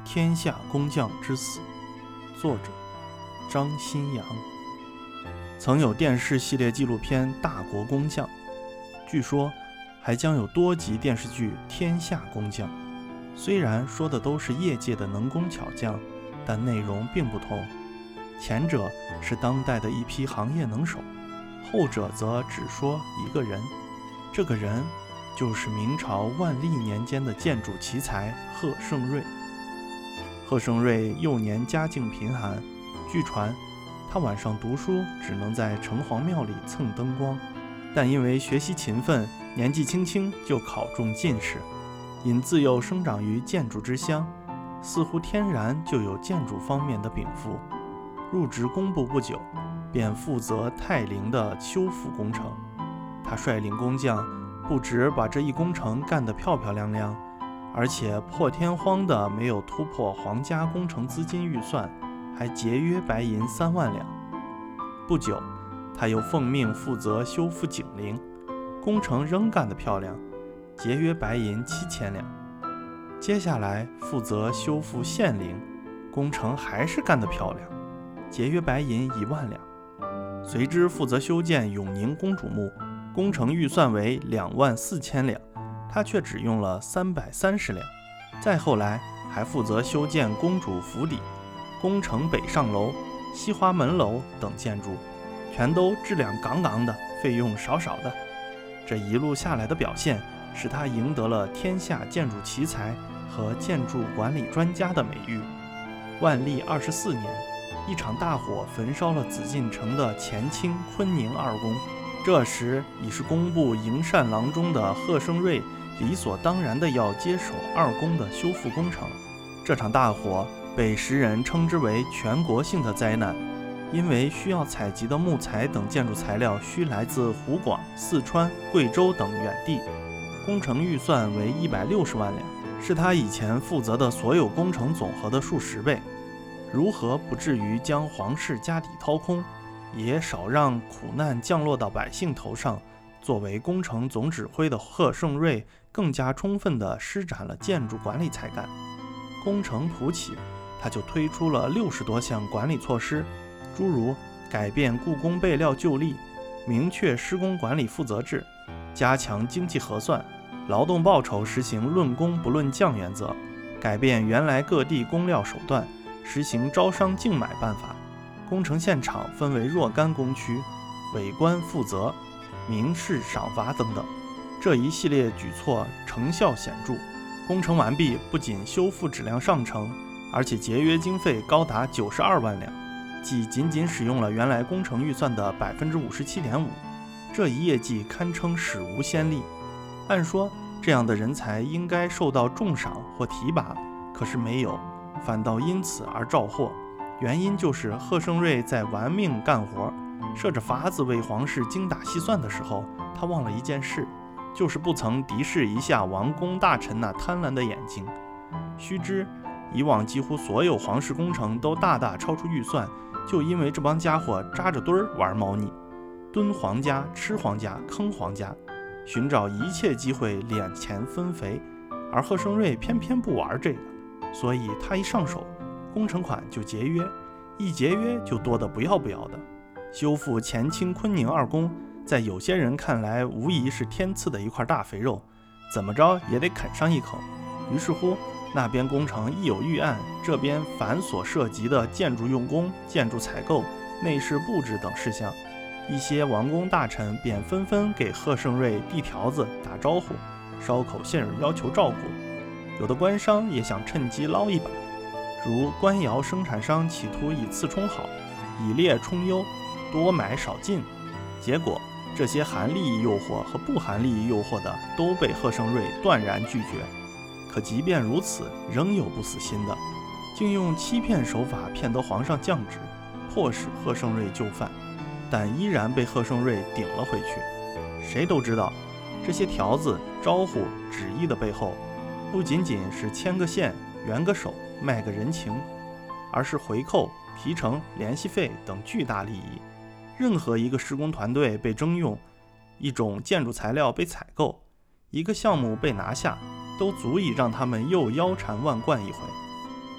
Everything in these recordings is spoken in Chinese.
天下工匠之死》，作者张新阳。曾有电视系列纪录片《大国工匠》，据说还将有多集电视剧《天下工匠》。虽然说的都是业界的能工巧匠，但内容并不同。前者是当代的一批行业能手，后者则只说一个人，这个人就是明朝万历年间的建筑奇才贺盛瑞。贺盛瑞幼年家境贫寒，据传他晚上读书只能在城隍庙里蹭灯光，但因为学习勤奋，年纪轻轻就考中进士。因自幼生长于建筑之乡，似乎天然就有建筑方面的禀赋。入职工部不久，便负责泰陵的修复工程。他率领工匠，不只把这一工程干得漂漂亮亮，而且破天荒的没有突破皇家工程资金预算，还节约白银3万两。不久，他又奉命负责修复景陵，工程仍干得漂亮，节约白银7000两。接下来负责修复献陵，工程还是干得漂亮，节约白银1万两。随之负责修建永宁公主墓，工程预算为2万4千两，他却只用了330两。再后来还负责修建公主府邸、宫城北上楼、西华门楼等建筑，全都质量杠杠的，费用少少的。这一路下来的表现，使他赢得了天下建筑奇才和建筑管理专家的美誉。万历24年，一场大火焚烧了紫禁城的乾清、坤宁二宫。这时已是工部营缮郎中的贺盛瑞理所当然地要接手二宫的修复工程。这场大火被时人称之为全国性的灾难，因为需要采集的木材等建筑材料需来自湖广、四川、贵州等远地，工程预算为160万两，是他以前负责的所有工程总和的数10倍。如何不至于将皇室家底掏空，也少让苦难降落到百姓头上？作为工程总指挥的贺盛瑞更加充分地施展了建筑管理才干。工程普起，他就推出了60多项管理措施，诸如改变故宫备料旧例，明确施工管理负责制，加强经济核算，劳动报酬实行论工不论匠原则，改变原来各地工料手段，实行招商竞买办法，工程现场分为若干工区，委官负责，民事赏罚等等。这一系列举措成效显著，工程完毕，不仅修复质量上乘，而且节约经费高达92万两，即仅仅使用了原来工程预算的 57.5%。 这一业绩堪称史无先例。按说这样的人才应该受到重赏或提拔，可是没有，反倒因此而召获。原因就是贺盛瑞在玩命干活，设着法子为皇室精打细算的时候，他忘了一件事，就是不曾敌视一下王公大臣那贪婪的眼睛。须知以往几乎所有皇室工程都大大超出预算，就因为这帮家伙扎着堆儿玩猫腻，蹲皇家、吃皇家、坑皇家，寻找一切机会敛钱分肥。而贺盛瑞偏偏不玩这个，所以他一上手，工程款就节约，一节约就多得不要不要的。修复乾清、坤宁二宫，在有些人看来无疑是天赐的一块大肥肉，怎么着也得啃上一口。于是乎，那边工程一有预案，这边繁琐涉及的建筑用工、建筑采购、内饰布置等事项，一些王公大臣便纷纷给贺盛瑞递条子、打招呼，捎口信儿要求照顾。有的官商也想趁机捞一把，如官窑生产商企图以次充好，以劣充优，多买少进。结果这些含利益诱惑和不含利益诱惑的都被贺盛瑞断然拒绝。可即便如此，仍有不死心的，竟用欺骗手法骗得皇上降旨，迫使贺盛瑞就范，但依然被贺盛瑞顶了回去。谁都知道，这些条子、招呼、旨意的背后，不仅仅是牵个线、圆个手、卖个人情，而是回扣、提成、联系费等巨大利益。任何一个施工团队被征用，一种建筑材料被采购，一个项目被拿下，都足以让他们又腰缠万贯一回。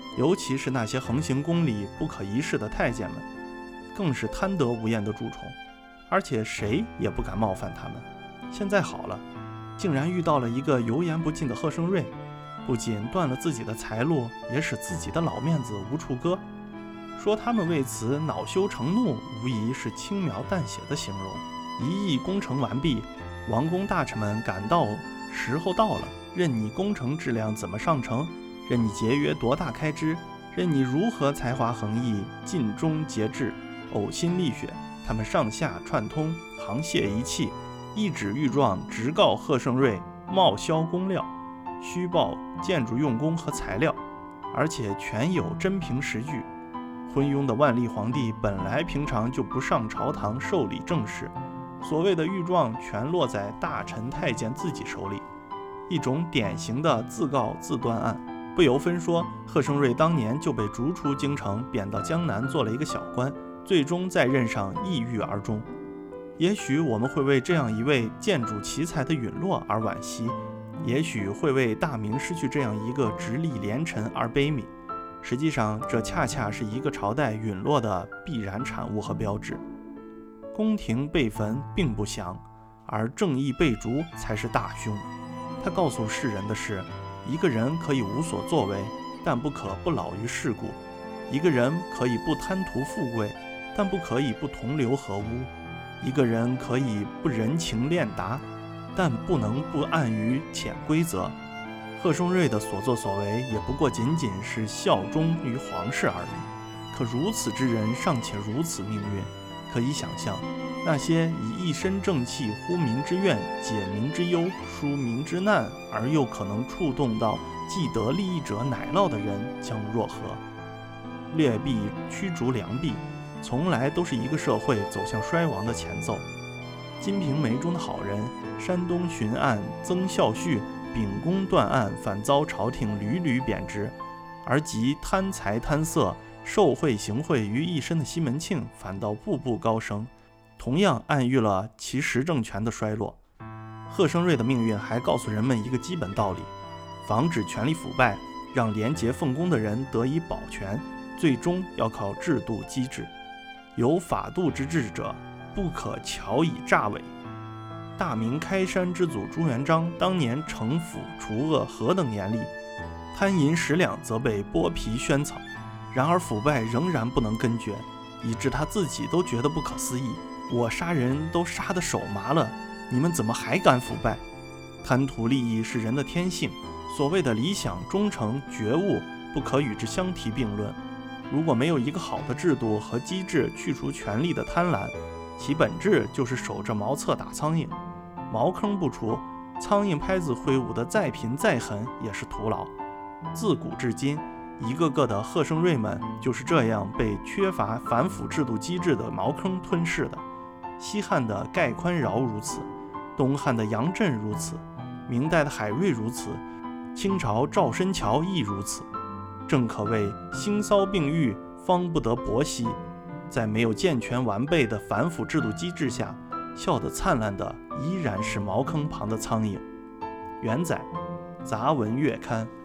尤其是那些横行宫里不可一世的太监们，更是贪得无厌的蛀虫，而且谁也不敢冒犯他们。现在好了，竟然遇到了一个油盐不进的贺生瑞，不仅断了自己的财路，也使自己的老面子无处搁。说他们为此恼羞成怒，无疑是轻描淡写的形容。一役攻城完毕，王公大臣们感到时候到了，任你工程质量怎么上乘，任你节约多大开支，任你如何才华横溢，尽忠节制，呕心沥血，他们上下串通，沆瀣一气，一纸御状直告贺生瑞冒销工料，虚报建筑用工和材料，而且全有真凭实据。昏庸的万历皇帝本来平常就不上朝堂受理政事，所谓的御状全落在大臣太监自己手里，一种典型的自告自断案。不由分说，贺生瑞当年就被逐出京城，贬到江南做了一个小官，最终在任上抑郁而终。也许我们会为这样一位建筑奇才的陨落而惋惜，也许会为大明失去这样一个直隶廉臣而悲悯。实际上，这恰恰是一个朝代陨落的必然产物和标志。宫廷被焚并不祥，而正义被逐才是大凶。他告诉世人的是，一个人可以无所作为，但不可不老于世故；一个人可以不贪图富贵，但不可以不同流合污；一个人可以不人情练达，但不能不暗于潜规则。贺生瑞的所作所为也不过仅仅是效忠于皇室而已，可如此之人尚且如此命运，可以想象那些以一身正气呼民之怨、解民之忧、纾民之难，而又可能触动到既得利益者乃酪的人将若何？劣币驱逐良币，从来都是一个社会走向衰亡的前奏。《金瓶梅》中的好人，山东巡按曾孝胥秉公断案，反遭朝廷屡屡贬职；而集贪财贪色、受贿行贿于一身的西门庆，反倒步步高升，同样暗喻了其实政权的衰落。贺生瑞的命运还告诉人们一个基本道理：防止权力腐败，让廉洁奉公的人得以保全，最终要靠制度机制。有法度之治者，不可巧以诈伪。大明开山之祖朱元璋当年惩腐除恶何等严厉，贪银10两则被剥皮宣草，然而腐败仍然不能根绝，以致他自己都觉得不可思议。我杀人都杀得手麻了，你们怎么还敢腐败？贪图利益是人的天性，所谓的理想、忠诚、觉悟不可与之相提并论。如果没有一个好的制度和机制去除权力的贪婪，其本质就是守着茅厕打苍蝇。茅坑不除，苍蝇拍子挥舞的再频再狠也是徒劳。自古至今，一个个的贺生瑞们就是这样被缺乏反腐制度机制的茅坑吞噬的。西汉的盖宽饶如此，东汉的杨震如此，明代的海瑞如此，清朝赵申乔亦如此。正可谓兴骚并育，方不得伯息。在没有健全完备的反腐制度机制下，笑得灿烂的依然是茅坑旁的苍蝇。元载，杂文月刊。